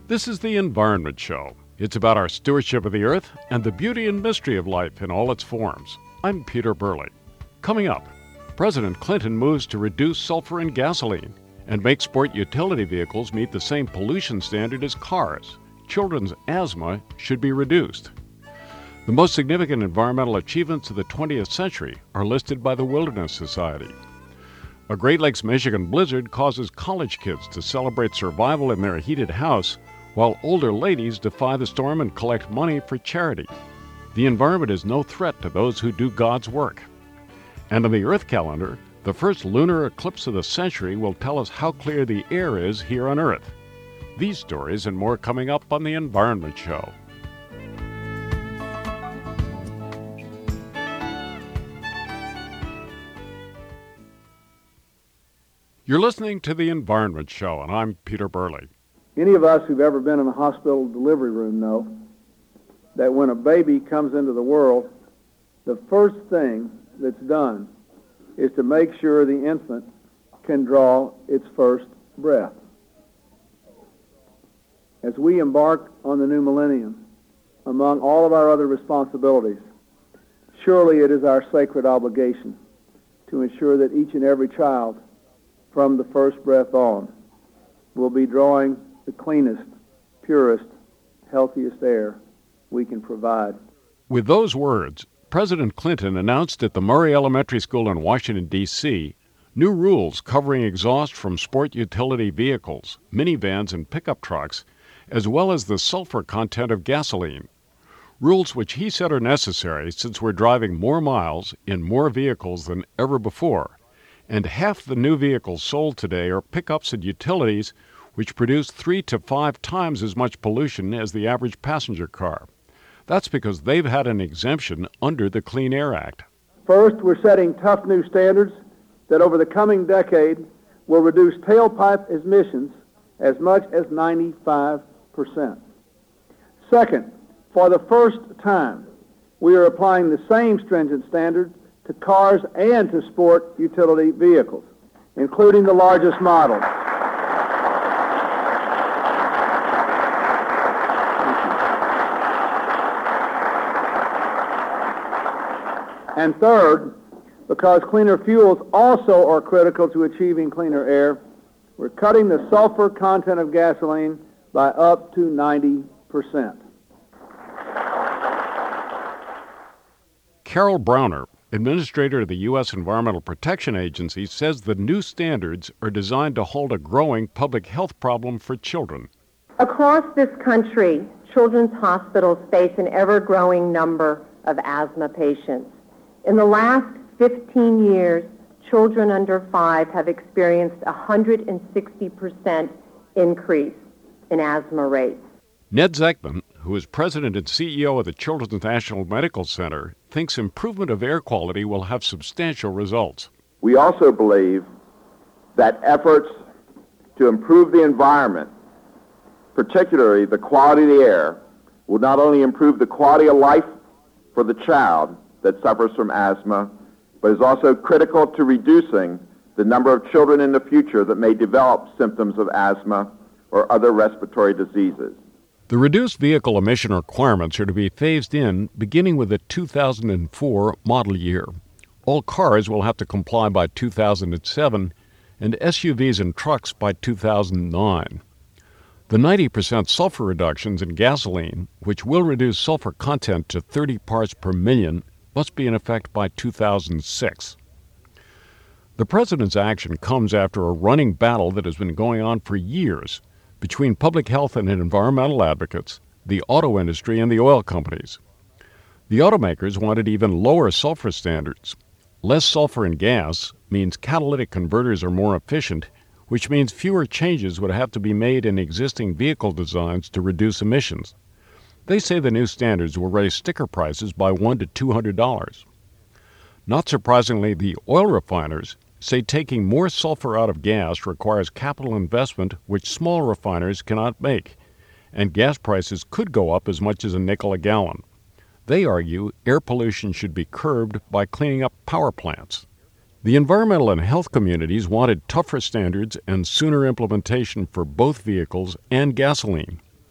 This is the Environment Show. It's about our stewardship of the earth and the beauty and mystery of life in all its forms. I'm Peter Burley. Coming up, President Clinton moves to reduce sulfur in gasoline and make sport utility vehicles meet the same pollution standard as cars. Children's asthma should be reduced. The most significant environmental achievements of the 20th century are listed by the Wilderness Society. A Great Lakes, Michigan blizzard causes college kids to celebrate survival in their heated house, while older ladies defy the storm and collect money for charity. The environment is no threat to those who do God's work. And on the Earth calendar, the first lunar eclipse of the century will tell us how clear the air is here on Earth. These stories and more coming up on the Environment Show. You're listening to the Environment Show, and I'm Peter Burley. Any of us who've ever been in a hospital delivery room know that when a baby comes into the world, the first thing that's done is to make sure the infant can draw its first breath. As we embark on the new millennium, among all of our other responsibilities, surely it is our sacred obligation to ensure that each and every child from the first breath on will be drawing the cleanest, purest, healthiest air we can provide. With those words, President Clinton announced at the Murray Elementary School in Washington, D.C., new rules covering exhaust from sport utility vehicles, minivans, and pickup trucks, as well as the sulfur content of gasoline. Rules which he said are necessary since we're driving more miles in more vehicles than ever before, and half the new vehicles sold today are pickups and utilities which produce 3 to 5 times as much pollution as the average passenger car. That's because they've had an exemption under the Clean Air Act. First, we're setting tough new standards that over the coming decade will reduce tailpipe emissions as much as 95%. Second, for the first time, we are applying the same stringent standards to cars and to sport utility vehicles, including the largest models. And third, because cleaner fuels also are critical to achieving cleaner air, we're cutting the sulfur content of gasoline by up to 90%. Carol Browner, administrator of the U.S. Environmental Protection Agency, says the new standards are designed to hold a growing public health problem for children. Across this country, children's hospitals face an ever-growing number of asthma patients. In the last 15 years, children under 5 have experienced a 160% increase in asthma rates. Ned Zekman, who is president and CEO of the Children's National Medical Center, thinks improvement of air quality will have substantial results. We also believe that efforts to improve the environment, particularly the quality of the air, will not only improve the quality of life for the child that suffers from asthma, but is also critical to reducing the number of children in the future that may develop symptoms of asthma or other respiratory diseases. The reduced vehicle emission requirements are to be phased in beginning with the 2004 model year. All cars will have to comply by 2007 and SUVs and trucks by 2009. The 90% sulfur reductions in gasoline, which will reduce sulfur content to 30 parts per million, must be in effect by 2006. The president's action comes after a running battle that has been going on for years between public health and environmental advocates, the auto industry, and the oil companies. The automakers wanted even lower sulfur standards. Less sulfur in gas means catalytic converters are more efficient, which means fewer changes would have to be made in existing vehicle designs to reduce emissions. They say the new standards will raise sticker prices by $100 to $200. Not surprisingly, the oil refiners say taking more sulfur out of gas requires capital investment which small refiners cannot make, and gas prices could go up as much as a nickel a gallon. They argue air pollution should be curbed by cleaning up power plants. The environmental and health communities wanted tougher standards and sooner implementation for both vehicles and gasoline.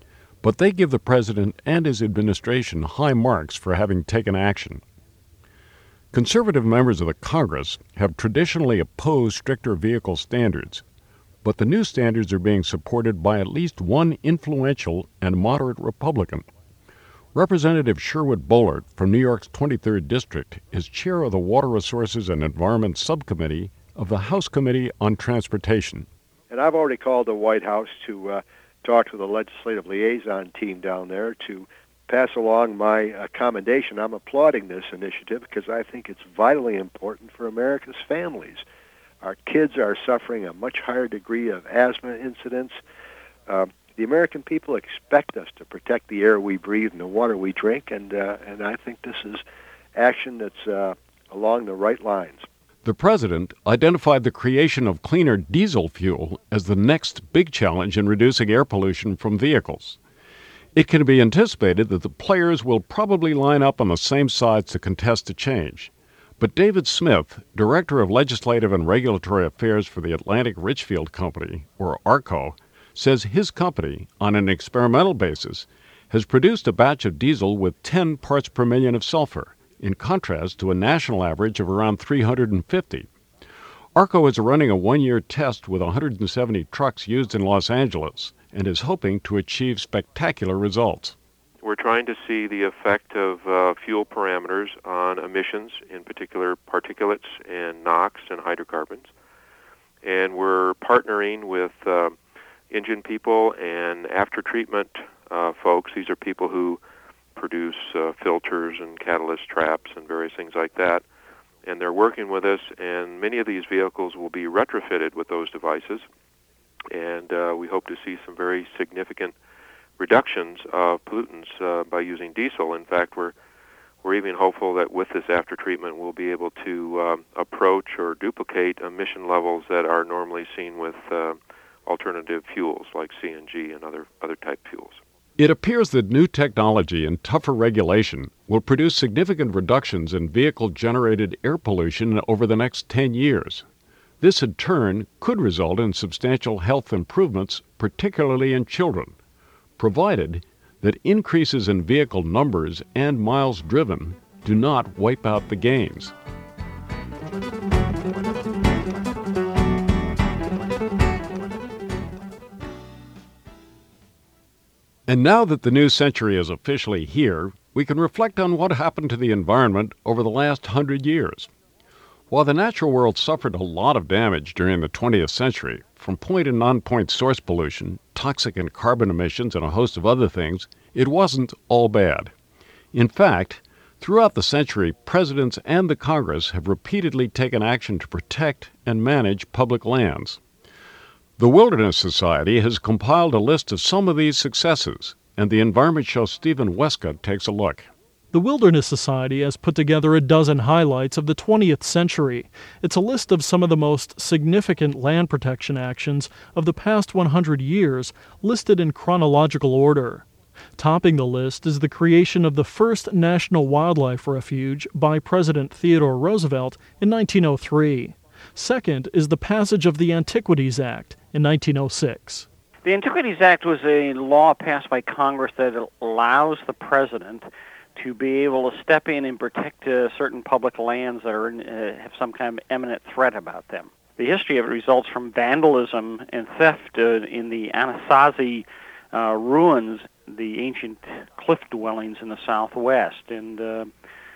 but they give the president and his administration high marks for having taken action. Conservative members of the Congress have traditionally opposed stricter vehicle standards, but the new standards are being supported by at least one influential and moderate Republican. Representative Sherwood Boehlert from New York's 23rd District is chair of the Water Resources and Environment Subcommittee of the House Committee on Transportation. And I've already called the White House to talk to the legislative liaison team down there to pass along my commendation. I'm applauding this initiative because I think it's vitally important for America's families. Our kids are suffering a much higher degree of asthma incidents. The American people expect us to protect the air we breathe and the water we drink, and I think this is action that's along the right lines. The president identified the creation of cleaner diesel fuel as the next big challenge in reducing air pollution from vehicles. It can be anticipated that the players will probably line up on the same sides to contest the change. But David Smith, Director of Legislative and Regulatory Affairs for the Atlantic Richfield Company, or ARCO, says his company, on an experimental basis, has produced a batch of diesel with 10 parts per million of sulfur, in contrast to a national average of around 350. ARCO is running a one-year test with 170 trucks used in Los Angeles and is hoping to achieve spectacular results. We're trying to see the effect of fuel parameters on emissions, in particular particulates and NOx and hydrocarbons. And we're partnering with engine people and after-treatment folks. These are people who produce filters and catalyst traps and various things like that. And they're working with us, and many of these vehicles will be retrofitted with those devices. And we hope to see some very significant reductions of pollutants by using diesel. In fact, we're even hopeful that with this after-treatment we'll be able to approach or duplicate emission levels that are normally seen with alternative fuels like CNG and other type fuels. It appears that new technology and tougher regulation will produce significant reductions in vehicle-generated air pollution over the next 10 years. This, in turn, could result in substantial health improvements, particularly in children, provided that increases in vehicle numbers and miles driven do not wipe out the gains. And now that the new century is officially here, we can reflect on what happened to the environment over the last 100 years. While the natural world suffered a lot of damage during the 20th century, from point and non-point source pollution, toxic and carbon emissions, and a host of other things, it wasn't all bad. In fact, throughout the century, presidents and the Congress have repeatedly taken action to protect and manage public lands. The Wilderness Society has compiled a list of some of these successes, and the Environment Show Stephen Westcott takes a look. The Wilderness Society has put together a dozen highlights of the 20th century. It's a list of some of the most significant land protection actions of the past 100 years, listed in chronological order. Topping the list is the creation of the first National Wildlife Refuge by President Theodore Roosevelt in 1903. Second is the passage of the Antiquities Act in 1906. The Antiquities Act was a law passed by Congress that allows the president to be able to step in and protect certain public lands that are have some kind of imminent threat about them. The history of it results from vandalism and theft in the Anasazi ruins, the ancient cliff dwellings in the Southwest. And the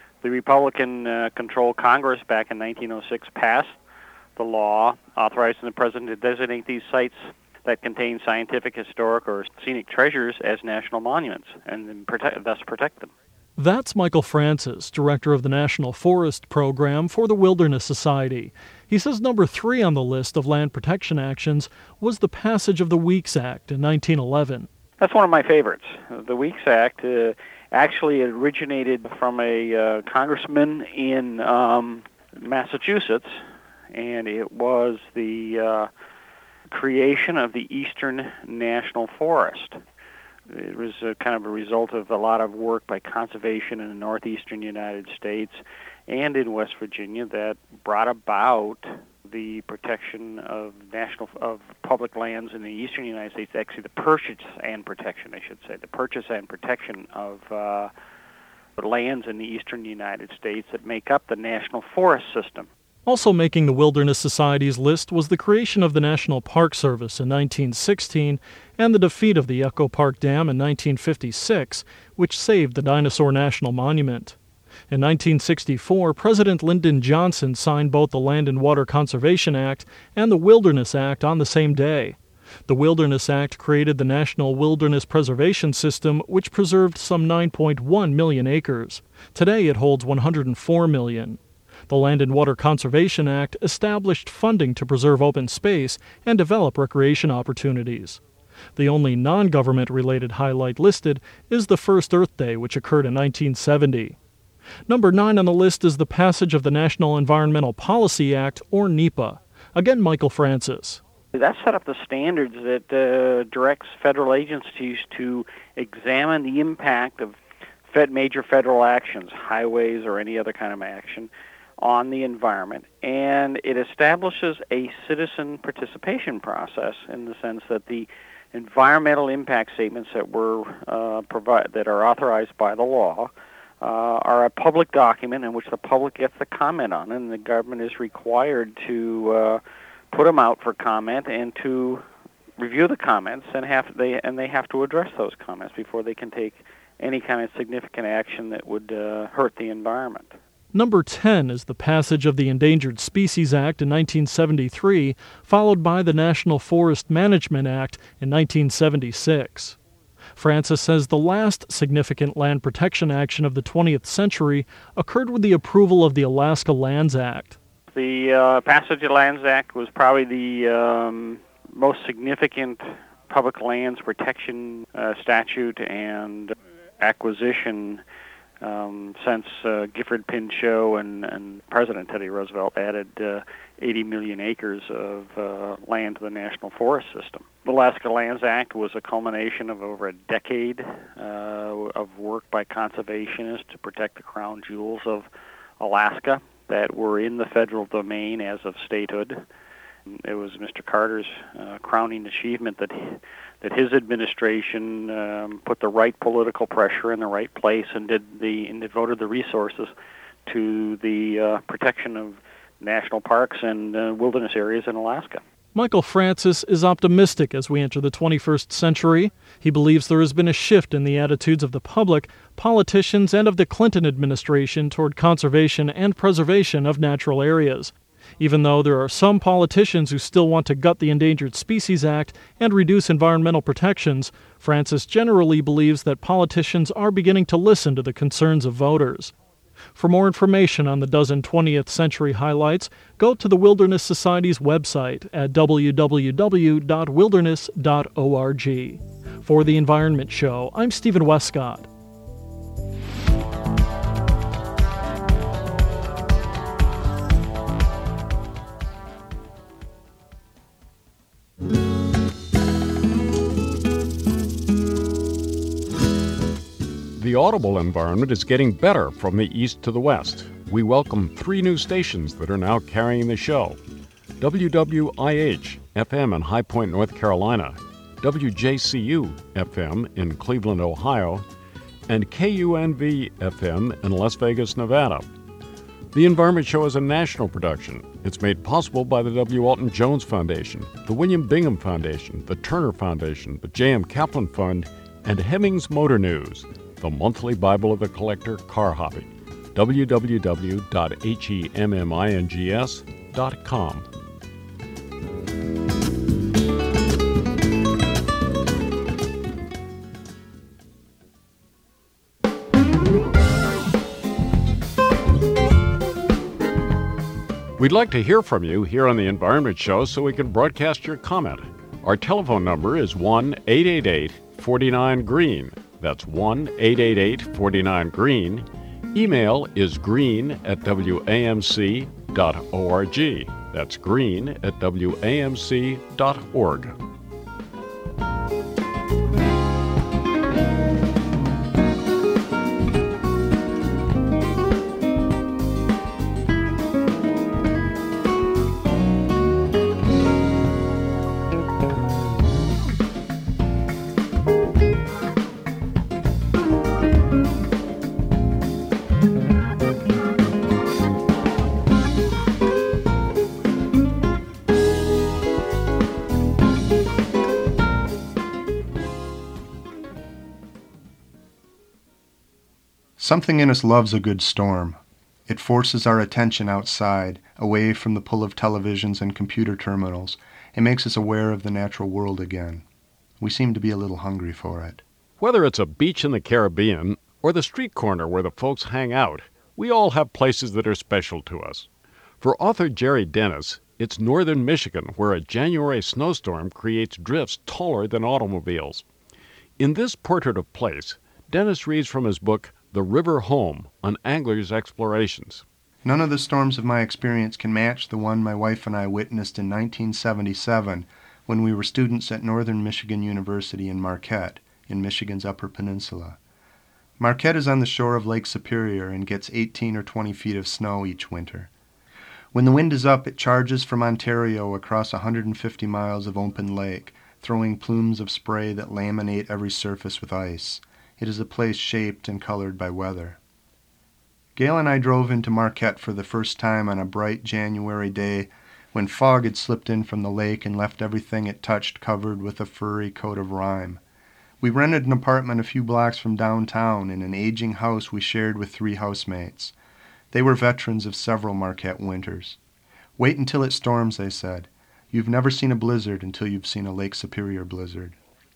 Republican-controlled Congress back in 1906 passed the law authorizing the president to designate these sites that contain scientific, historic, or scenic treasures as national monuments and thus protect them. That's Michael Francis, director of the National Forest Program for the Wilderness Society. He says number 3 on the list of land protection actions was the passage of the Weeks Act in 1911. That's one of my favorites. The Weeks Act actually originated from a congressman in Massachusetts, and it was the creation of the Eastern National Forest. It was kind of a result of a lot of work by conservation in the northeastern United States and in West Virginia that brought about the protection of public lands in the eastern United States, actually the purchase and protection of lands in the eastern United States that make up the National Forest System. Also making the Wilderness Society's list was the creation of the National Park Service in 1916 and the defeat of the Echo Park Dam in 1956, which saved the Dinosaur National Monument. In 1964, President Lyndon Johnson signed both the Land and Water Conservation Act and the Wilderness Act on the same day. The Wilderness Act created the National Wilderness Preservation System, which preserved some 9.1 million acres. Today it holds 104 million. The Land and Water Conservation Act established funding to preserve open space and develop recreation opportunities. The only non-government-related highlight listed is the first Earth Day, which occurred in 1970. Number 9 on the list is the passage of the National Environmental Policy Act, or NEPA. Again, Michael Francis. That set up the standards that directs federal agencies to examine the impact of major federal actions, highways or any other kind of action, on the environment, and it establishes a citizen participation process in the sense that the environmental impact statements that that are authorized by the law are a public document in which the public gets to comment on, and the government is required to put them out for comment and to review the comments, and they have to address those comments before they can take any kind of significant action that would hurt the environment. Number 10 is the passage of the Endangered Species Act in 1973, followed by the National Forest Management Act in 1976. Francis says the last significant land protection action of the 20th century occurred with the approval of the Alaska Lands Act. The passage of the Lands Act was probably the most significant public lands protection statute and acquisition since Gifford Pinchot and President Teddy Roosevelt added 80 million acres of land to the National Forest System. The Alaska Lands Act was a culmination of over a decade of work by conservationists to protect the crown jewels of Alaska that were in the federal domain as of statehood. It was Mr. Carter's crowning achievement that his administration put the right political pressure in the right place and devoted the resources to the protection of national parks and wilderness areas in Alaska. Michael Francis is optimistic as we enter the 21st century. He believes there has been a shift in the attitudes of the public, politicians, and of the Clinton administration toward conservation and preservation of natural areas. Even though there are some politicians who still want to gut the Endangered Species Act and reduce environmental protections, Francis generally believes that politicians are beginning to listen to the concerns of voters. For more information on the dozen 20th century highlights, go to the Wilderness Society's website at www.wilderness.org. For The Environment Show, I'm Stephen Westcott. The audible environment is getting better from the east to the west. We welcome 3 new stations that are now carrying the show. WWIH FM in High Point, North Carolina, WJCU FM in Cleveland, Ohio, and KUNV FM in Las Vegas, Nevada. The Environment Show is a national production. It's made possible by the W. Alton Jones Foundation, the William Bingham Foundation, the Turner Foundation, the J.M. Kaplan Fund, and Hemmings Motor News, the monthly Bible of the collector car hobby. www.hemmings.com. We'd like to hear from you here on The Environment Show so we can broadcast your comment. Our telephone number is 1-888-49-GREEN. That's 1-888-49-GREEN. Email is green@wamc.org. That's green@wamc.org. Something in us loves a good storm. It forces our attention outside, away from the pull of televisions and computer terminals, and makes us aware of the natural world again. We seem to be a little hungry for it. Whether it's a beach in the Caribbean or the street corner where the folks hang out, we all have places that are special to us. For author Jerry Dennis, it's northern Michigan where a January snowstorm creates drifts taller than automobiles. In this portrait of place, Dennis reads from his book, The River Home, on Anglers' Explorations. None of the storms of my experience can match the one my wife and I witnessed in 1977 when we were students at Northern Michigan University in Marquette, in Michigan's Upper Peninsula. Marquette is on the shore of Lake Superior and gets 18 or 20 feet of snow each winter. When the wind is up, it charges from Ontario across 150 miles of open lake, throwing plumes of spray that laminate every surface with ice. It is a place shaped and colored by weather. Gail and I drove into Marquette for the first time on a bright January day when fog had slipped in from the lake and left everything it touched covered with a furry coat of rime. We rented an apartment a few blocks from downtown in an aging house we shared with 3 housemates. They were veterans of several Marquette winters. Wait until it storms, they said. You've never seen a blizzard until you've seen a Lake Superior blizzard.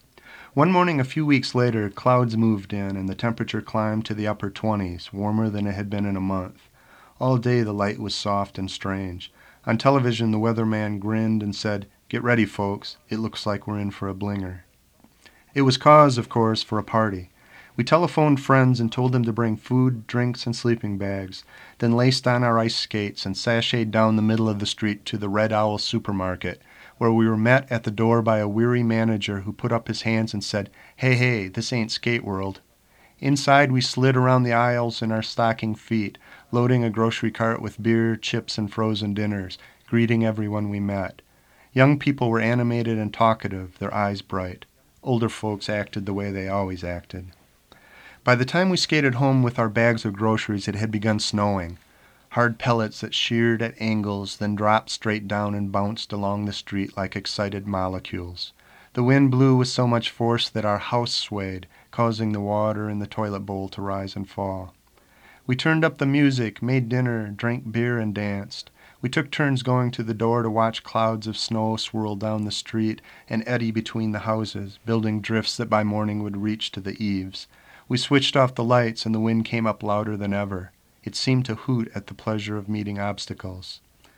One morning a few weeks later, clouds moved in and the temperature climbed to the upper 20s, warmer than it had been in a month. All day the light was soft and strange. On television, the weatherman grinned and said, "Get ready, folks. It looks like we're in for a blinger." It was cause, of course, for a party. We telephoned friends and told them to bring food, drinks, and sleeping bags, then laced on our ice skates and sashayed down the middle of the street to the Red Owl supermarket, where we were met at the door by a weary manager who put up his hands and said, Hey, this ain't Skate World." Inside, we slid around the aisles in our stocking feet, loading a grocery cart with beer, chips, and frozen dinners, greeting everyone we met. Young people were animated and talkative, their eyes bright. Older folks acted the way they always acted. By the time we skated home with our bags of groceries, it had begun snowing. Hard pellets that sheared at angles, then dropped straight down and bounced along the street like excited molecules. The wind blew with so much force that our house swayed, causing the water in the toilet bowl to rise and fall. We turned up the music, made dinner, drank beer, and danced. We took turns going to the door to watch clouds of snow swirl down the street and eddy between the houses, building drifts that by morning would reach to the eaves. We switched off the lights and the wind came up louder than ever. It seemed to hoot at the pleasure of meeting obstacles.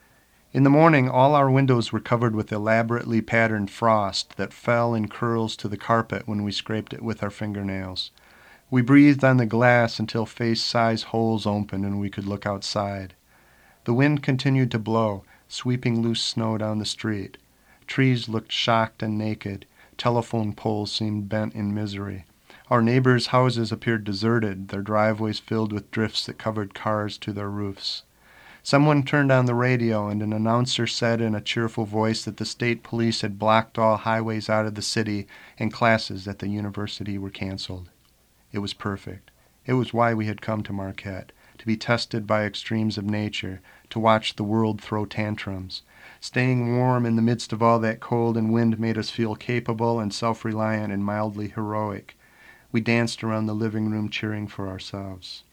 In the morning, all our windows were covered with elaborately patterned frost that fell in curls to the carpet when we scraped it with our fingernails. We breathed on the glass until face-size holes opened and we could look outside. The wind continued to blow, sweeping loose snow down the street. Trees looked shocked and naked. Telephone poles seemed bent in misery. Our neighbors' houses appeared deserted, their driveways filled with drifts that covered cars to their roofs. Someone turned on the radio, and an announcer said in a cheerful voice that the state police had blocked all highways out of the city and classes at the university were canceled. It was perfect. It was why we had come to Marquette, to be tested by extremes of nature, to watch the world throw tantrums. Staying warm in the midst of all that cold and wind made us feel capable and self-reliant and mildly heroic. We danced around the living room cheering for ourselves.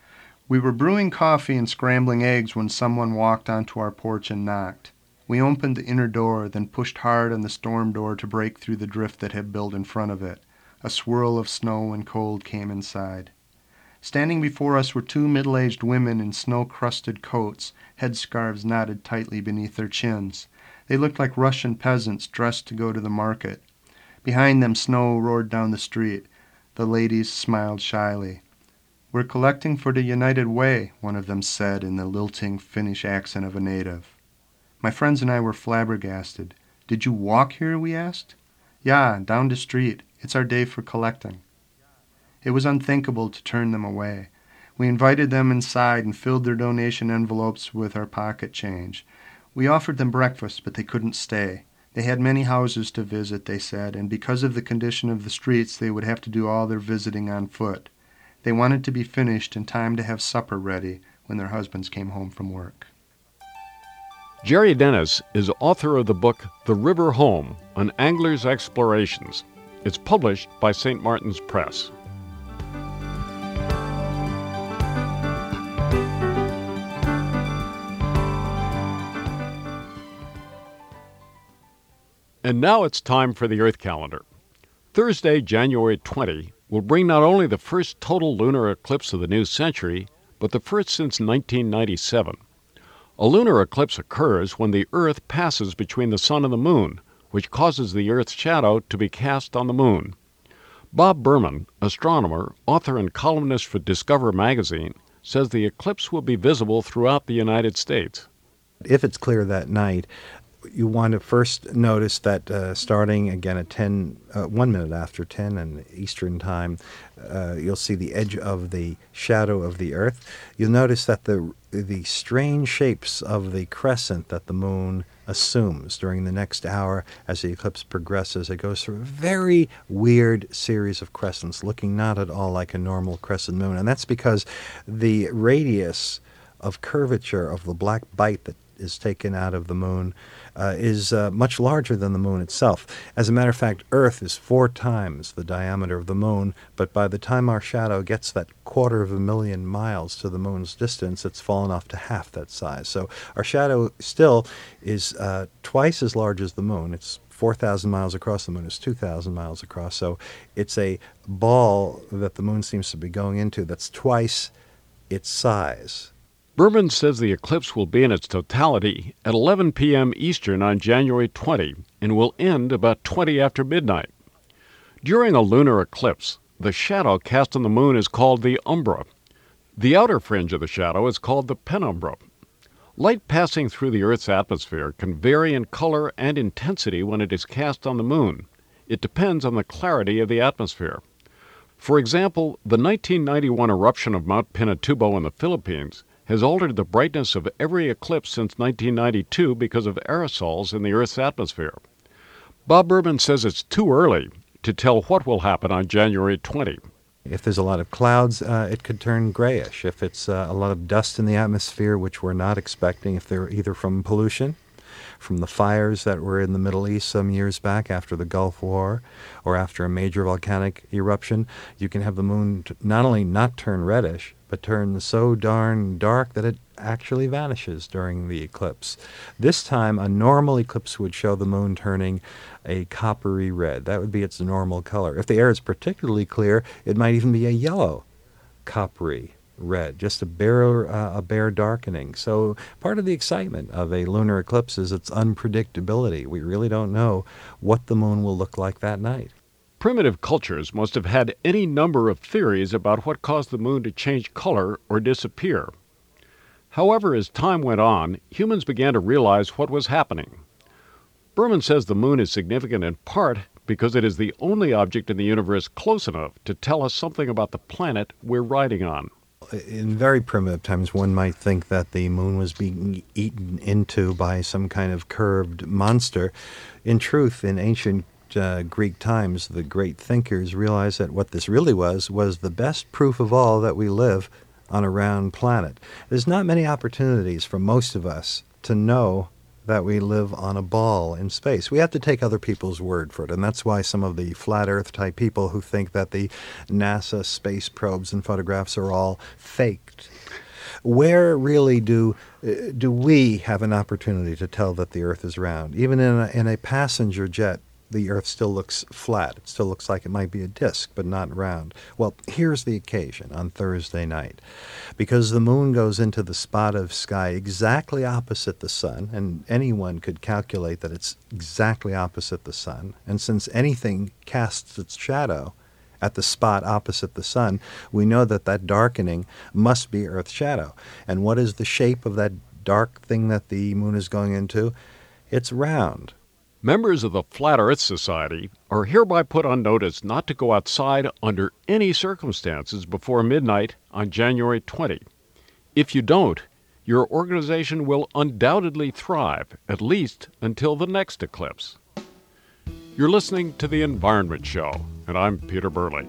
We were brewing coffee and scrambling eggs when someone walked onto our porch and knocked. We opened the inner door, then pushed hard on the storm door to break through the drift that had built in front of it. A swirl of snow and cold came inside. Standing before us were 2 middle-aged women in snow-crusted coats, headscarves knotted tightly beneath their chins. They looked like Russian peasants dressed to go to the market. Behind them, snow roared down the street. The ladies smiled shyly. "We're collecting for the United Way," one of them said in the lilting Finnish accent of a native. My friends and I were flabbergasted. "Did you walk here?" we asked. "Yeah, down the street. It's our day for collecting." It was unthinkable to turn them away. We invited them inside and filled their donation envelopes with our pocket change. We offered them breakfast, but they couldn't stay. They had many houses to visit, they said, and because of the condition of the streets, they would have to do all their visiting on foot. They wanted to be finished in time to have supper ready when their husbands came home from work. Jerry Dennis is author of the book The River Home, on Anglers' Explorations. It's published by St. Martin's Press. And now it's time for the Earth calendar. Thursday, January 20, will bring not only the first total lunar eclipse of the new century, but the first since 1997. A lunar eclipse occurs when the Earth passes between the Sun and the Moon, which causes the Earth's shadow to be cast on the Moon. Bob Berman, astronomer, author, and columnist for Discover magazine, says the eclipse will be visible throughout the United States. If it's clear that night, you want to first notice that starting again at 1 minute after 10 in Eastern Time, you'll see the edge of the shadow of the Earth. You'll notice that the strange shapes of the crescent that the moon assumes during the next hour as the eclipse progresses. It goes through a very weird series of crescents, looking not at all like a normal crescent moon. And that's because the radius of curvature of the black bite that is taken out of the moon is much larger than the moon itself. As a matter of fact, Earth is 4 times the diameter of the moon, but by the time our shadow gets that 250,000 miles to the moon's distance, it's fallen off to half that size. So our shadow still is twice as large as the moon. It's 4,000 miles across. The moon is 2,000 miles across. So it's a ball that the moon seems to be going into that's twice its size. Berman says the eclipse will be in its totality at 11 p.m. Eastern on January 20 and will end about 20 after midnight. During a lunar eclipse, the shadow cast on the moon is called the umbra. The outer fringe of the shadow is called the penumbra. Light passing through the Earth's atmosphere can vary in color and intensity when it is cast on the moon. It depends on the clarity of the atmosphere. For example, the 1991 eruption of Mount Pinatubo in the Philippines has altered the brightness of every eclipse since 1992 because of aerosols in the Earth's atmosphere. Bob Berman says it's too early to tell what will happen on January 20. If there's a lot of clouds, it could turn grayish. If it's a lot of dust in the atmosphere, which we're not expecting, if they're either from pollution, from the fires that were in the Middle East some years back after the Gulf War, or after a major volcanic eruption, you can have the moon not only not turn reddish, but turn so darn dark that it actually vanishes during the eclipse. This time, a normal eclipse would show the moon turning a coppery red. That would be its normal color. If the air is particularly clear, it might even be a yellow coppery red, just a bare darkening. So part of the excitement of a lunar eclipse is its unpredictability. We really don't know what the moon will look like that night. Primitive cultures must have had any number of theories about what caused the moon to change color or disappear. However, as time went on, humans began to realize what was happening. Berman says the moon is significant in part because it is the only object in the universe close enough to tell us something about the planet we're riding on. In very primitive times, one might think that the moon was being eaten into by some kind of curved monster. In truth, in ancient Greek times, the great thinkers realized that what this really was the best proof of all that we live on a round planet. There's not many opportunities for most of us to know that we live on a ball in space. We have to take other people's word for it, and that's why some of the flat earth type people who think that the NASA space probes and photographs are all faked. Where really do we have an opportunity to tell that the Earth is round? Even in a passenger jet, the Earth still looks flat. It still looks like it might be a disk, but not round. Well, here's the occasion on Thursday night. Because the moon goes into the spot of sky exactly opposite the sun, and anyone could calculate that it's exactly opposite the sun, and since anything casts its shadow at the spot opposite the sun, we know that that darkening must be Earth's shadow. And what is the shape of that dark thing that the moon is going into? It's round. Members of the Flat Earth Society are hereby put on notice not to go outside under any circumstances before midnight on January 20. If you don't, your organization will undoubtedly thrive, at least until the next eclipse. You're listening to The Environment Show, and I'm Peter Burley.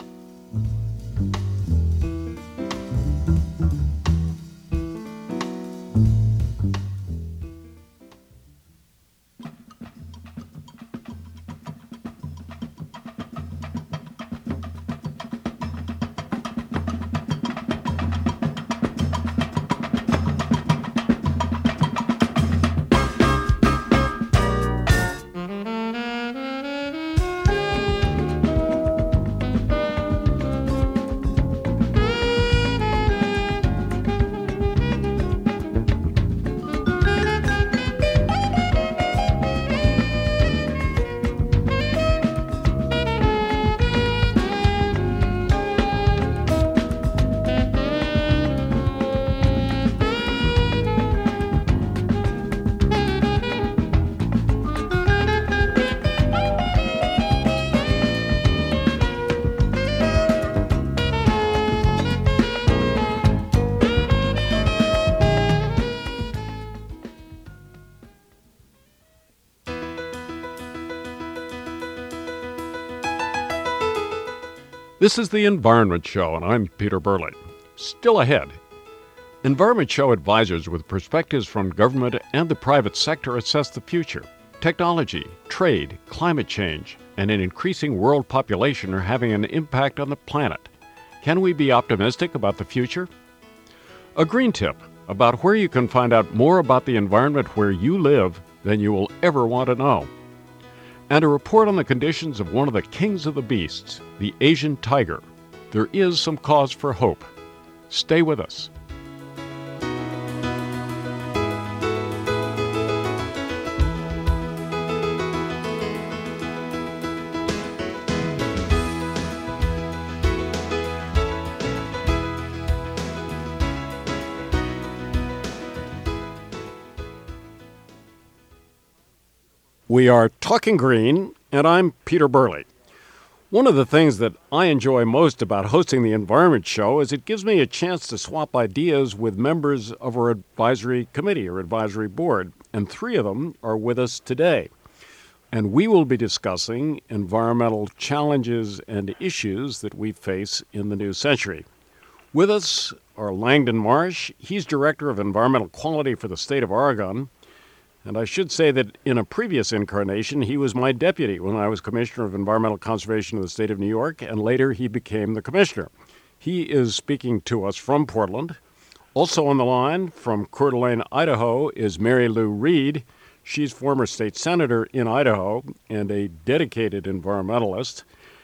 This is the Environment Show, and I'm Peter Burley. Still ahead, Environment Show advisors with perspectives from government and the private sector assess the future. Technology, trade, climate change, and an increasing world population are having an impact on the planet. Can we be optimistic about the future? A green tip about where you can find out more about the environment where you live than you will ever want to know. And a report on the conditions of one of the kings of the beasts, the Asian tiger. There is some cause for hope. Stay with us. We are talking green, and I'm Peter Burley. One of the things that I enjoy most about hosting the Environment Show is it gives me a chance to swap ideas with members of our advisory committee or advisory board, and 3 of them are with us today. And we will be discussing environmental challenges and issues that we face in the new century. With us are Langdon Marsh. He's Director of Environmental Quality for the state of Oregon. And I should say that in a previous incarnation, he was my deputy when I was Commissioner of Environmental Conservation of the state of New York, and later he became the commissioner. He is speaking to us from Portland. Also on the line from Coeur d'Alene, Idaho, is Mary Lou Reed. She's former state senator in Idaho and a dedicated environmentalist.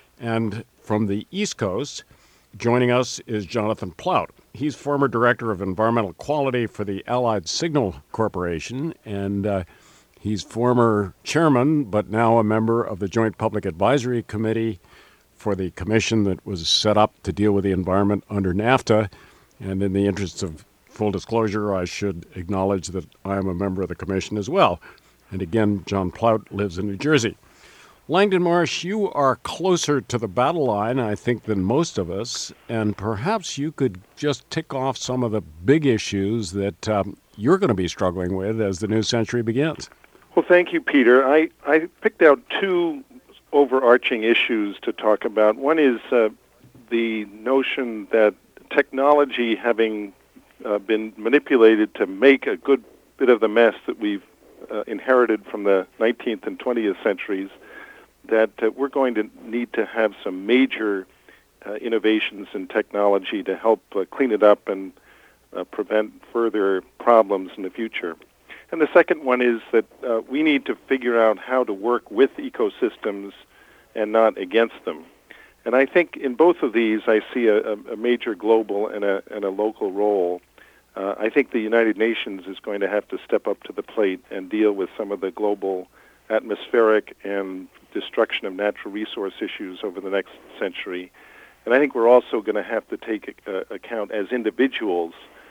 And from the East Coast, joining us is Jonathan Plout. He's former director of environmental quality for the Allied Signal Corporation, and he's former chairman, but now a member of the Joint Public Advisory Committee for the commission that was set up to deal with the environment under NAFTA. And in the interests of full disclosure, I should acknowledge that I am a member of the commission as well. And again, John Plout lives in New Jersey. Langdon Marsh, you are closer to the battle line, I think, than most of us, and perhaps you could just tick off some of the big issues that you're going to be struggling with as the new century begins. Well, thank you, Peter. I picked out 2 overarching issues to talk about. One is the notion that technology having been manipulated to make a good bit of the mess that we've inherited from the 19th and 20th centuries, that we're going to need to have some major innovations in technology to help clean it up and prevent further problems in the future. And the second one is that we need to figure out how to work with ecosystems and not against them. And I think in both of these I see a major global and a local role. I think the United Nations is going to have to step up to the plate and deal with some of the global atmospheric and destruction of natural resource issues over the next century. And I think we're also going to have to take account as individuals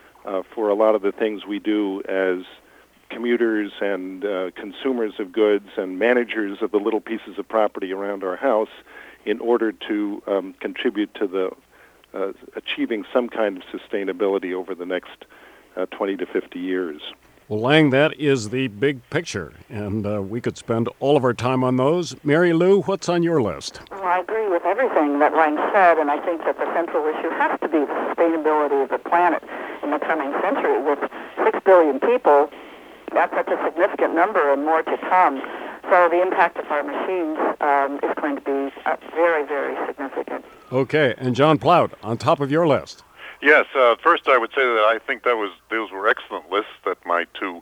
for a lot of the things we do as commuters and consumers of goods and managers of the little pieces of property around our house in order to contribute to the achieving some kind of sustainability over the next 20 to 50 years. Well, Lang, that is the big picture, and we could spend all of our time on those. Mary Lou, what's on your list? Well, I agree with everything that Lang said, and I think that the central issue has to be the sustainability of the planet in the coming century. With 6 billion people, that's such a significant number and more to come. So the impact of our machines is going to be very, very significant. Okay, and John Plout, on top of your list. Yes, first I would say that I think those were excellent lists that my 2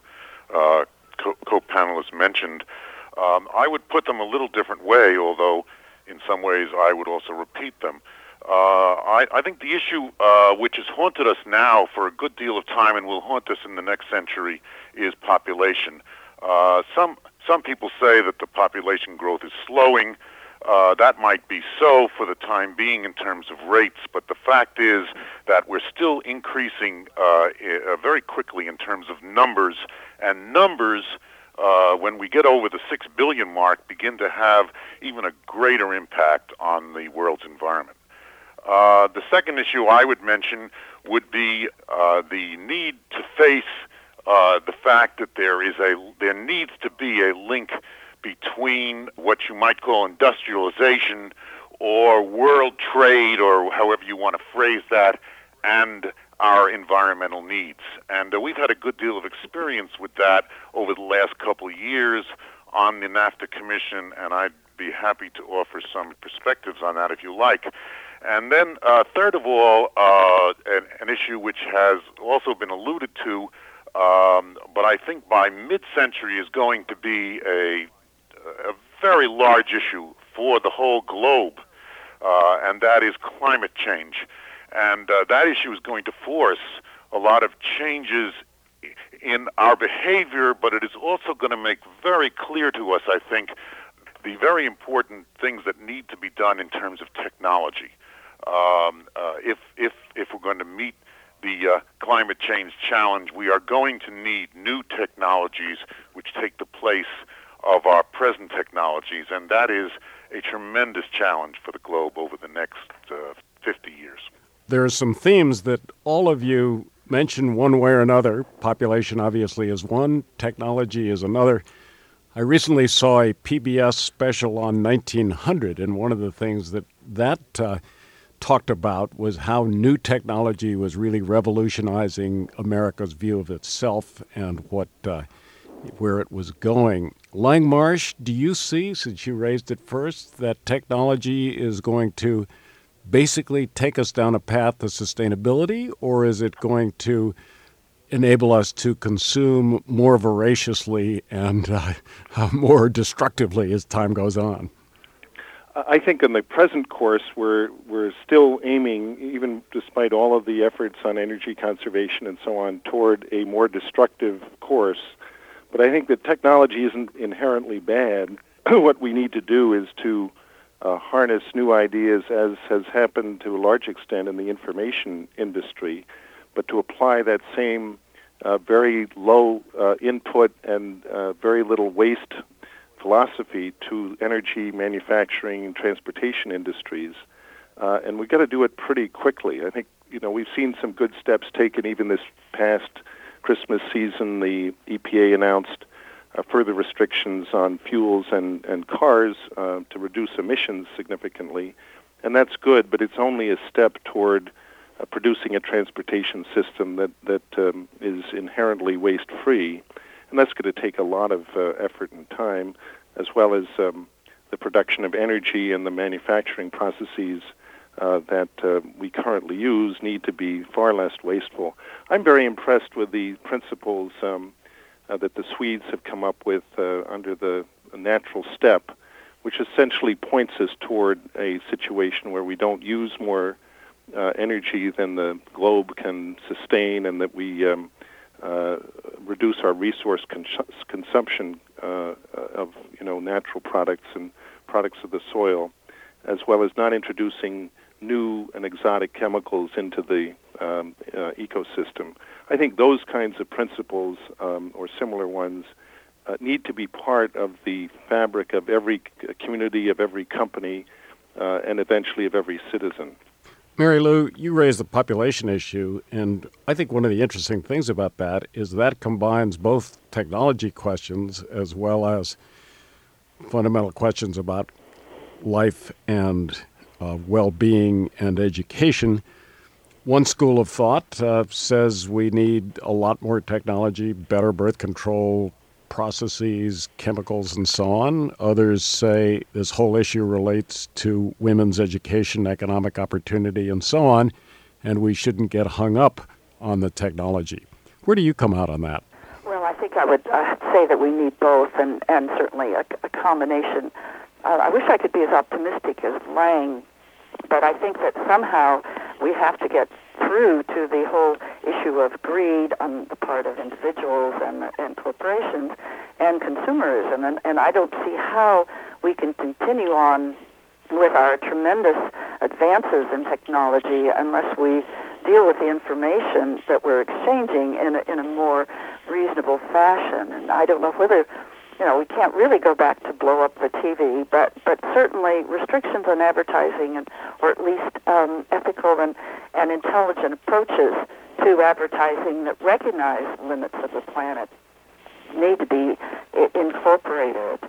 co-panelists mentioned. I would put them a little different way, although in some ways I would also repeat them. I think the issue which has haunted us now for a good deal of time and will haunt us in the next century is population. Some people say that the population growth is slowing. That might be so for the time being in terms of rates, but the fact is that we're still increasing very quickly in terms of numbers, and numbers, when we get over the 6 billion mark, begin to have even a greater impact on the world's environment. The second issue I would mention would be the need to face the fact that there needs to be a link between what you might call industrialization or world trade, or however you want to phrase that, and our environmental needs. And we've had a good deal of experience with that over the last couple of years on the NAFTA Commission, and I'd be happy to offer some perspectives on that if you like. And then, third of all, an issue which has also been alluded to, but I think by mid-century is going to be a very large issue for the whole globe, and that is climate change. And that issue is going to force a lot of changes in our behavior, but it is also going to make very clear to us, I think, the very important things that need to be done in terms of technology. If we're going to meet the climate change challenge, we are going to need new technologies which take the place of our present technologies, and that is a tremendous challenge for the globe over the next 50 years. There are some themes that all of you mention one way or another. Population obviously is one, technology is another. I recently saw a PBS special on 1900, and one of the things that talked about was how new technology was really revolutionizing America's view of itself and where it was going. Langmarsh, do you see, since you raised it first, that technology is going to basically take us down a path to sustainability, or is it going to enable us to consume more voraciously and more destructively as time goes on? I think in the present course, we're still aiming, even despite all of the efforts on energy conservation and so on, toward a more destructive course. But I think that technology isn't inherently bad. What we need to do is to harness new ideas, as has happened to a large extent in the information industry, but to apply that same very low input and very little waste philosophy to energy, manufacturing, and transportation industries. And we've got to do it pretty quickly. I think, we've seen some good steps taken even this past Christmas season. The EPA announced further restrictions on fuels and cars to reduce emissions significantly. And that's good, but it's only a step toward producing a transportation system that is inherently waste-free. And that's going to take a lot of effort and time, as well as the production of energy and the manufacturing processes that we currently use need to be far less wasteful. I'm very impressed with the principles that the Swedes have come up with under the natural step, which essentially points us toward a situation where we don't use more energy than the globe can sustain, and that we reduce our resource consumption of natural products and products of the soil, as well as not introducing new and exotic chemicals into the ecosystem. I think those kinds of principles or similar ones need to be part of the fabric of every community, of every company, and eventually of every citizen. Mary Lou, you raised the population issue, and I think one of the interesting things about that is that combines both technology questions as well as fundamental questions about life and well-being and education. One school of thought says we need a lot more technology, better birth control processes, chemicals, and so on. Others say this whole issue relates to women's education, economic opportunity, and so on, and we shouldn't get hung up on the technology. Where do you come out on that? Well, I think I would say that we need both, and certainly a combination. I wish I could be as optimistic as Lang, but I think that somehow we have to get through to the whole issue of greed on the part of individuals and corporations and consumerism. And I don't see how we can continue on with our tremendous advances in technology unless we deal with the information that we're exchanging in a more reasonable fashion. And I don't know whether, we can't really go back to blow up the TV, but certainly restrictions on advertising, or at least ethical and intelligent approaches to advertising that recognize limits of the planet need to be incorporated.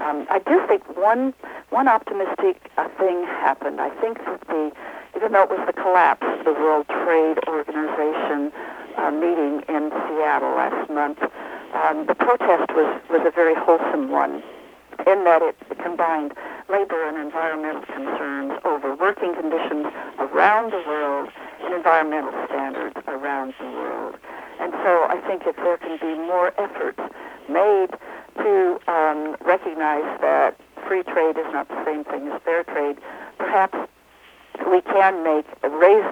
I do think one optimistic thing happened. I think that even though it was the collapse of the World Trade Organization meeting in Seattle last month, the protest was a very wholesome one, in that it combined labor and environmental concerns over working conditions around the world and environmental standards around the world. And so I think if there can be more efforts made to recognize that free trade is not the same thing as fair trade, perhaps we can raise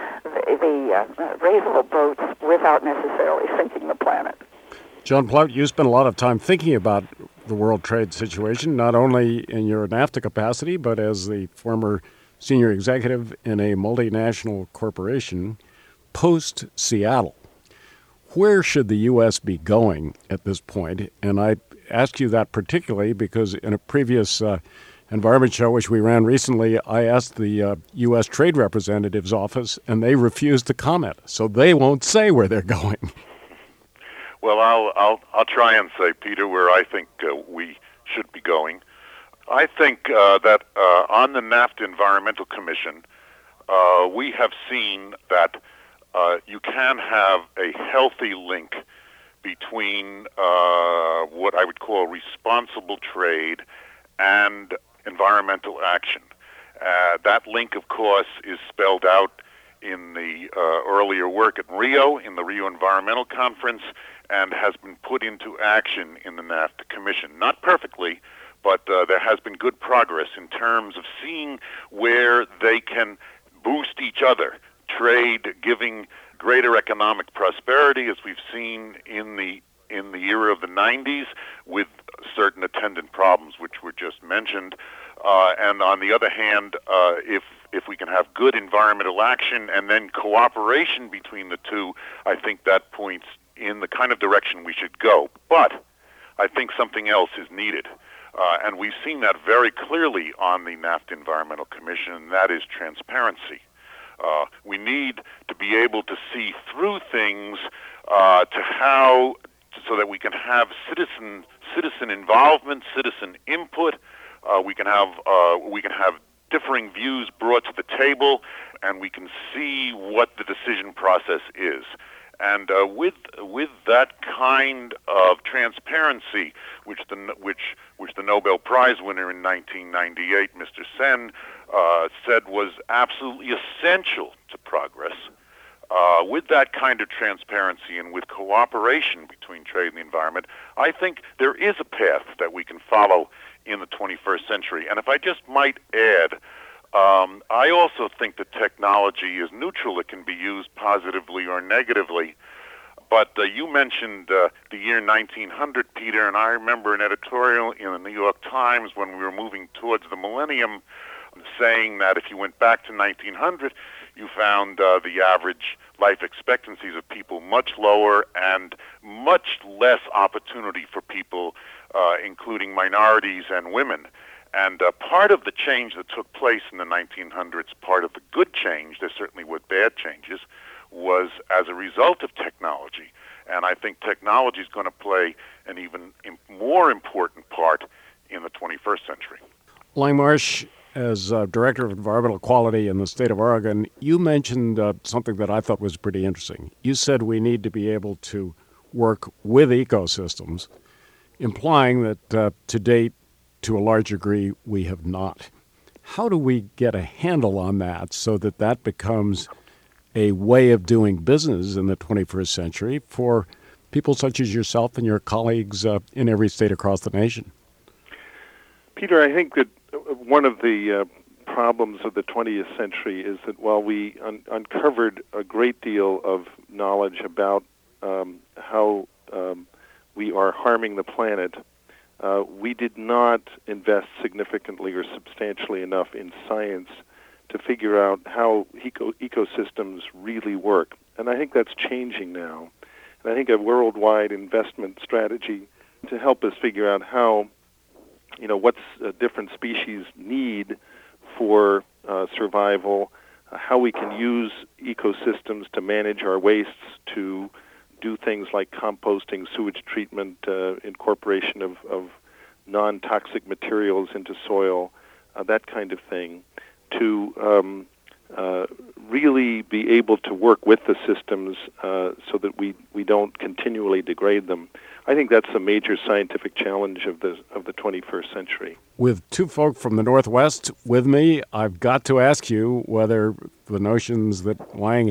the boats without necessarily sinking the planet. John Plout, you spent a lot of time thinking about the world trade situation, not only in your NAFTA capacity, but as the former senior executive in a multinational corporation post-Seattle. Where should the U.S. be going at this point? And I ask you that particularly because in a previous environment show, which we ran recently, I asked the U.S. Trade Representative's office, and they refused to comment. So they won't say where they're going. Well, I'll try and say, Peter, where I think we should be going. I think that on the NAFTA Environmental Commission, we have seen that you can have a healthy link between what I would call responsible trade and environmental action. That link, of course, is spelled out in the earlier work at Rio, in the Rio Environmental Conference, and has been put into action in the NAFTA Commission. Not perfectly, but there has been good progress in terms of seeing where they can boost each other. Trade giving greater economic prosperity, as we've seen in the era of the 90s, with certain attendant problems which were just mentioned. And on the other hand, if we can have good environmental action and then cooperation between the two, I think that points in the kind of direction we should go. But I think something else is needed. And we've seen that very clearly on the NAFTA Environmental Commission, and that is transparency. We need to be able to see through things so that we can have citizen involvement, citizen input. We can have differing views brought to the table, and we can see what the decision process is. And with that kind of transparency, which the Nobel Prize winner in 1998, Mr. Sen, said was absolutely essential to progress, with that kind of transparency and with cooperation between trade and the environment, I think there is a path that we can follow in the 21st century. And if I just might add, I also think that technology is neutral. It can be used positively or negatively. But you mentioned the year 1900, Peter, and I remember an editorial in the New York Times when we were moving towards the millennium saying that if you went back to 1900, you found the average life expectancies of people much lower and much less opportunity for people, including minorities and women. And part of the change that took place in the 1900s, part of the good change, there certainly were bad changes, was as a result of technology. And I think technology is going to play an even more important part in the 21st century. Lang Marsh, as Director of Environmental Quality in the state of Oregon, you mentioned something that I thought was pretty interesting. You said we need to be able to work with ecosystems, implying that to date, to a large degree, we have not. How do we get a handle on that so that that becomes a way of doing business in the 21st century for people such as yourself and your colleagues in every state across the nation? Peter, I think that one of the problems of the 20th century is that while we uncovered a great deal of knowledge about how we are harming the planet, we did not invest significantly or substantially enough in science to figure out how ecosystems really work. And I think that's changing now. And I think a worldwide investment strategy to help us figure out how, what's different species need for survival, how we can use ecosystems to manage our wastes, to do things like composting, sewage treatment, incorporation of non-toxic materials into soil, that kind of thing, to really be able to work with the systems so that we don't continually degrade them. I think that's a major scientific challenge of the 21st century. With two folk from the Northwest with me, I've got to ask you whether the notions that Lang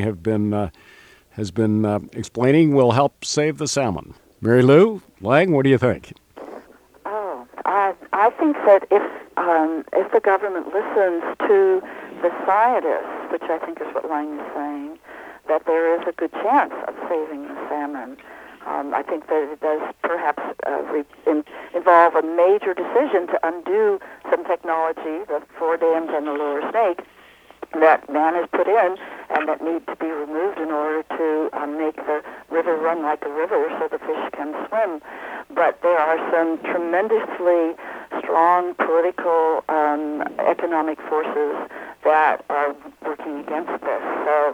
has been explaining will help save the salmon. Mary Lou, Lang, what do you think? Oh, I think that if the government listens to the scientists, which I think is what Lang is saying, that there is a good chance of saving the salmon. I think that it does perhaps involve a major decision to undo some technology, the 4 dams on the Lower Snake, that man has put in and that need to be removed in order to make the river run like a river so the fish can swim. But there are some tremendously strong political, economic forces that are working against this. So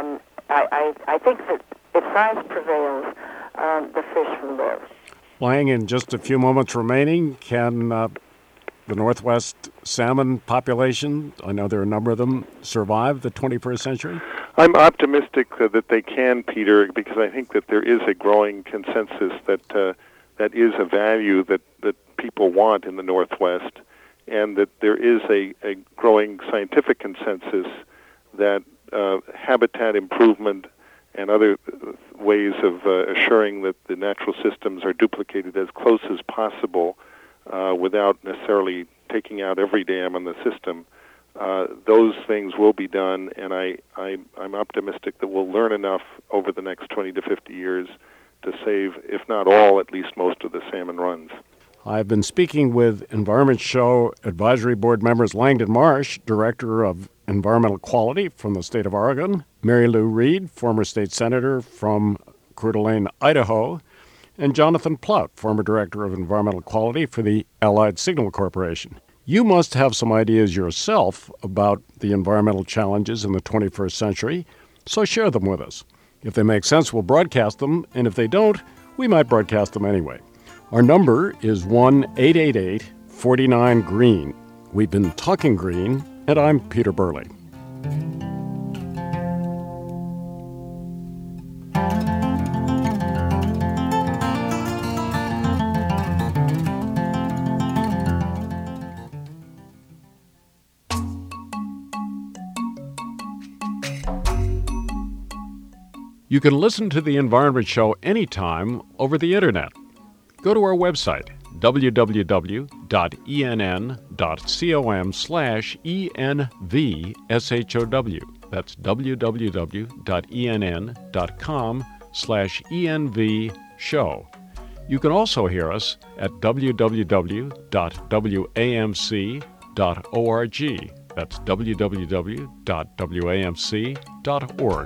I think that if science prevails, the fish will live. Lang, in just a few moments remaining, can the Northwest salmon population, I know there are a number of them, survive the 21st century? I'm optimistic that they can, Peter, because I think that there is a growing consensus that is a value that people want in the Northwest, and that there is a growing scientific consensus that habitat improvement and other ways of assuring that the natural systems are duplicated as close as possible without necessarily taking out every dam in the system. Those things will be done, and I'm optimistic that we'll learn enough over the next 20 to 50 years to save, if not all, at least most of the salmon runs. I've been speaking with Environment Show Advisory Board members Langdon Marsh, Director of Environmental Quality from the state of Oregon, Mary Lou Reed, former state senator from Coeur d'Alene, Idaho, and Jonathan Plout, former Director of Environmental Quality for the Allied Signal Corporation. You must have some ideas yourself about the environmental challenges in the 21st century, so share them with us. If they make sense, we'll broadcast them, and if they don't, we might broadcast them anyway. Our number is 1-888-49-GREEN. We've been talking green, and I'm Peter Burley. You can listen to The Environment Show anytime over the Internet. Go to our website, www.enn.com/ENVSHOW. That's www.enn.com/ENVShow. You can also hear us at www.wamc.org. That's www.wamc.org.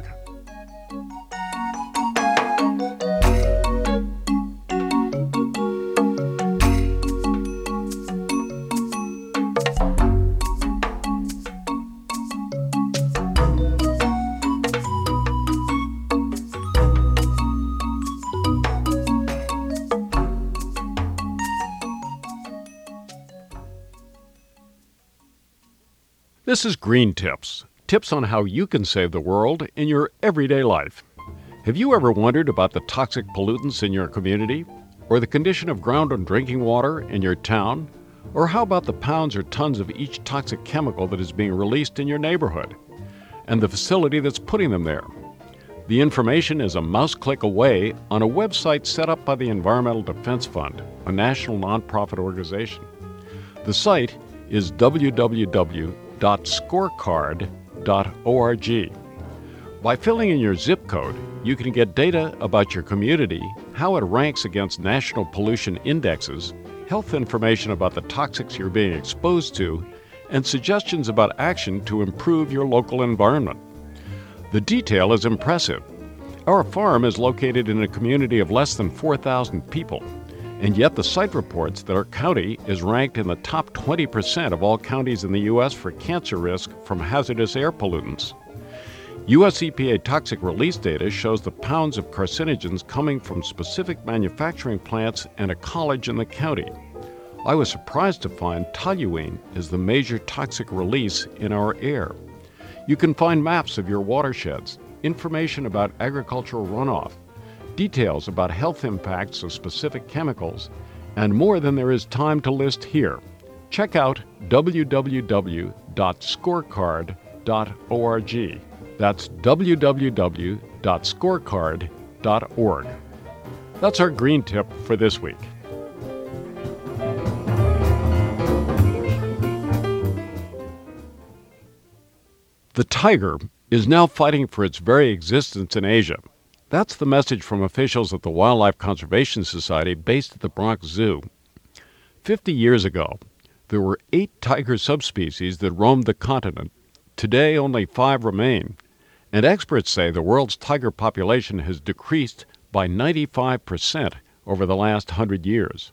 This is Green Tips, tips on how you can save the world in your everyday life. Have you ever wondered about the toxic pollutants in your community, or the condition of ground and drinking water in your town, or how about the pounds or tons of each toxic chemical that is being released in your neighborhood, and the facility that's putting them there? The information is a mouse click away on a website set up by the Environmental Defense Fund, a national nonprofit organization. The site is www.scorecard.org. By filling in your zip code, you can get data about your community, how it ranks against national pollution indexes, health information about the toxics you're being exposed to, and suggestions about action to improve your local environment. The detail is impressive. Our farm is located in a community of less than 4,000 people, and yet the site reports that our county is ranked in the top 20% of all counties in the U.S. for cancer risk from hazardous air pollutants. U.S. EPA toxic release data shows the pounds of carcinogens coming from specific manufacturing plants and a college in the county. I was surprised to find toluene is the major toxic release in our air. You can find maps of your watersheds, information about agricultural runoff, details about health impacts of specific chemicals, and more than there is time to list here. Check out www.scorecard.org. That's www.scorecard.org. That's our green tip for this week. The tiger is now fighting for its very existence in Asia. That's the message from officials at the Wildlife Conservation Society based at the Bronx Zoo. 50 years ago, there were 8 tiger subspecies that roamed the continent. Today, only 5 remain, and experts say the world's tiger population has decreased by 95% over the last 100 years.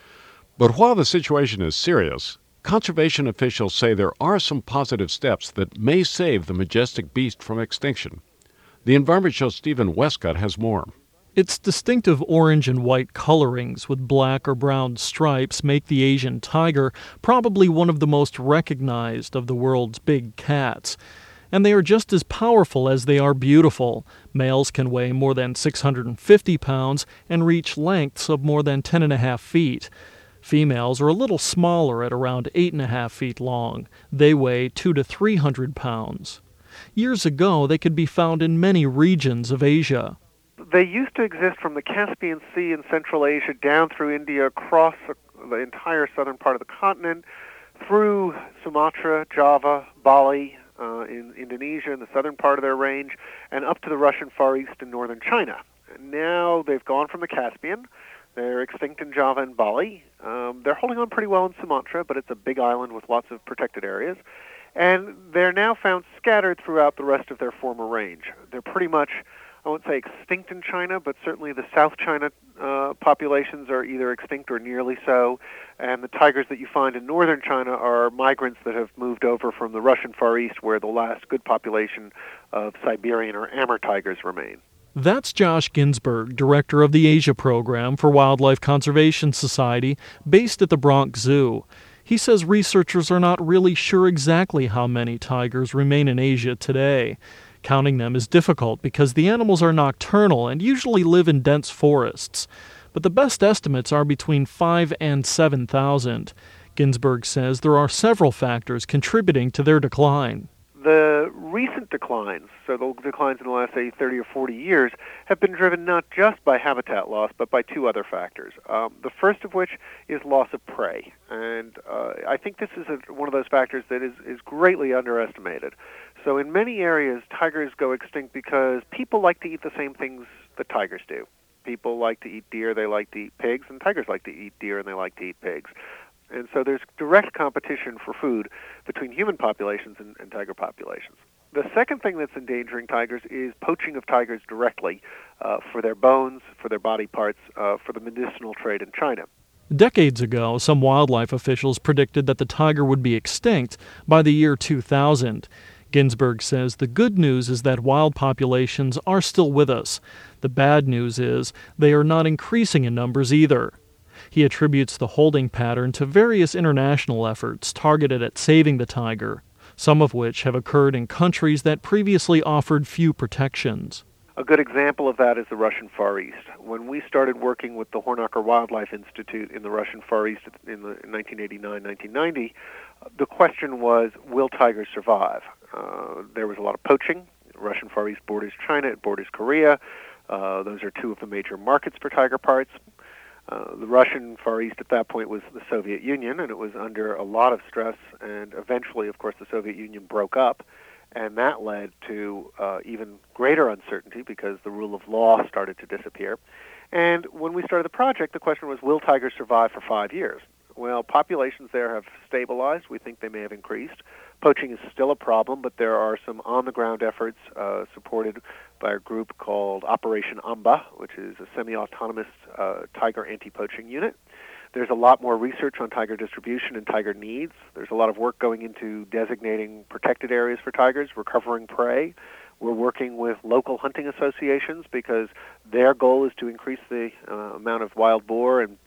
But while the situation is serious, conservation officials say there are some positive steps that may save the majestic beast from extinction. The Environment Show's Stephen Westcott has more. Its distinctive orange and white colorings with black or brown stripes make the Asian tiger probably one of the most recognized of the world's big cats. And they are just as powerful as they are beautiful. Males can weigh more than 650 pounds and reach lengths of more than 10.5 feet. Females are a little smaller at around 8.5 feet long. They weigh 200 to 300 pounds. Years ago, they could be found in many regions of Asia. They used to exist from the Caspian Sea in Central Asia down through India, across the entire southern part of the continent, through Sumatra, Java, Bali, in Indonesia, in the southern part of their range, and up to the Russian Far East and northern China. And now they've gone from the Caspian. They're extinct in Java and Bali. They're holding on pretty well in Sumatra, but it's a big island with lots of protected areas. And they're now found scattered throughout the rest of their former range. They're pretty much, I won't say extinct in China, but certainly the South China populations are either extinct or nearly so. And the tigers that you find in northern China are migrants that have moved over from the Russian Far East, where the last good population of Siberian or Amur tigers remain. That's Josh Ginsberg, director of the Asia program for Wildlife Conservation Society, based at the Bronx Zoo. He says researchers are not really sure exactly how many tigers remain in Asia today. Counting them is difficult because the animals are nocturnal and usually live in dense forests. But the best estimates are between 5,000 and 7,000. Ginsberg says there are several factors contributing to their decline. The recent declines, so the declines in the last, say, 30 or 40 years, have been driven not just by habitat loss, but by 2 other factors. The first of which is loss of prey. And I think this is one of those factors that is greatly underestimated. So in many areas, tigers go extinct because people like to eat the same things that tigers do. People like to eat deer, they like to eat pigs, and tigers like to eat deer and they like to eat pigs. And so there's direct competition for food between human populations and tiger populations. The second thing that's endangering tigers is poaching of tigers directly for their bones, for their body parts, for the medicinal trade in China. Decades ago, some wildlife officials predicted that the tiger would be extinct by the year 2000. Ginsberg says the good news is that wild populations are still with us. The bad news is they are not increasing in numbers either. He attributes the holding pattern to various international efforts targeted at saving the tiger, some of which have occurred in countries that previously offered few protections. A good example of that is the Russian Far East. When we started working with the Hornacher Wildlife Institute in the Russian Far East in 1989-1990, the question was, will tigers survive? There was a lot of poaching. The Russian Far East borders China, it borders Korea. Those are 2 of the major markets for tiger parts. The Russian Far East at that point was the Soviet Union, and it was under a lot of stress, and eventually, of course, the Soviet Union broke up, and that led to even greater uncertainty because the rule of law started to disappear. And when we started the project, the question was, will tigers survive for 5 years? Well, populations there have stabilized. We think they may have increased. Poaching is still a problem, but there are some on-the-ground efforts supported by a group called Operation Amba, which is a semi-autonomous tiger anti-poaching unit. There's a lot more research on tiger distribution and tiger needs. There's a lot of work going into designating protected areas for tigers, recovering prey. We're working with local hunting associations because their goal is to increase the amount of wild boar and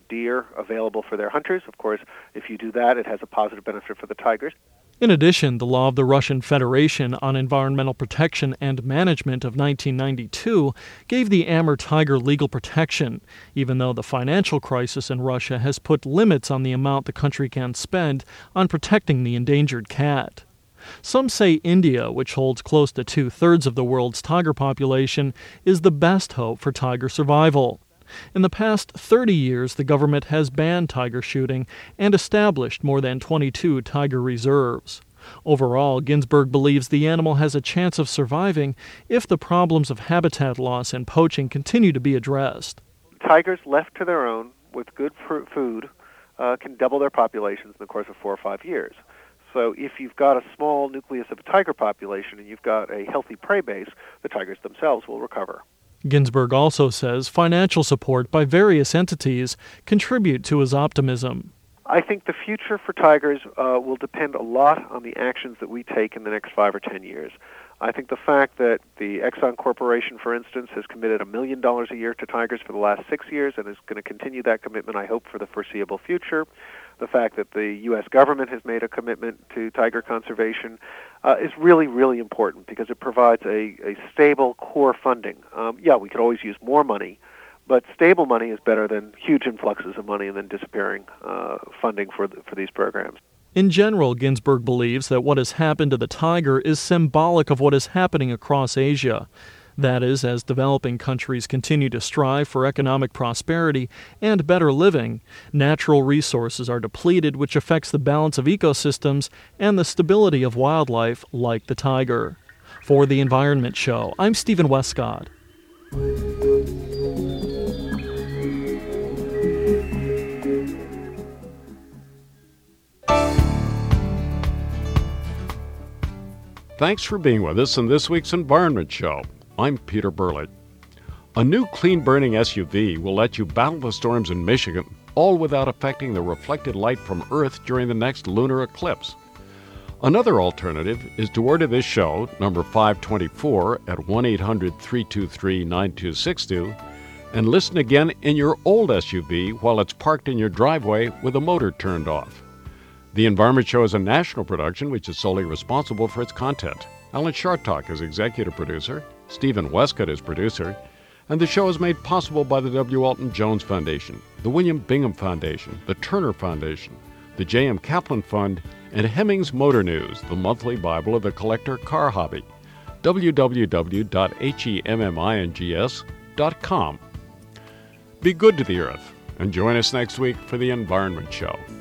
deer available for their hunters. Of course, if you do that, it has a positive benefit for the tigers. In addition, the law of the Russian Federation on Environmental Protection and Management of 1992 gave the Amur tiger legal protection, even though the financial crisis in Russia has put limits on the amount the country can spend on protecting the endangered cat. Some say India, which holds close to 2/3 of the world's tiger population, is the best hope for tiger survival. In the past 30 years, the government has banned tiger shooting and established more than 22 tiger reserves. Overall, Ginsburg believes the animal has a chance of surviving if the problems of habitat loss and poaching continue to be addressed. Tigers left to their own with good food can double their populations in the course of 4 or 5 years. So if you've got a small nucleus of a tiger population and you've got a healthy prey base, the tigers themselves will recover. Ginsburg also says financial support by various entities contribute to his optimism. I think the future for tigers will depend a lot on the actions that we take in the next 5 or 10 years. I think the fact that the Exxon Corporation, for instance, has committed $1 million a year to tigers for the last 6 years and is going to continue that commitment, I hope, for the foreseeable future. The fact that the U.S. government has made a commitment to tiger conservation is really, really important because it provides a stable core funding. We could always use more money, but stable money is better than huge influxes of money and then disappearing funding for these programs. In general, Ginsburg believes that what has happened to the tiger is symbolic of what is happening across Asia. That is, as developing countries continue to strive for economic prosperity and better living, natural resources are depleted, which affects the balance of ecosystems and the stability of wildlife like the tiger. For The Environment Show, I'm Stephen Westcott. Thanks for being with us in this week's Environment Show. I'm Peter Burley. A new clean-burning SUV will let you battle the storms in Michigan, all without affecting the reflected light from Earth during the next lunar eclipse. Another alternative is to order this show, number 524, at 1-800-323-9262, and listen again in your old SUV while it's parked in your driveway with the motor turned off. The Environment Show is a national production which is solely responsible for its content. Alan Chartock is executive producer, Stephen Westcott is producer, and the show is made possible by the W. Alton Jones Foundation, the William Bingham Foundation, the Turner Foundation, the J.M. Kaplan Fund, and Hemmings Motor News, the monthly Bible of the collector car hobby. www.hemmings.com. Be good to the earth, and join us next week for the Environment Show.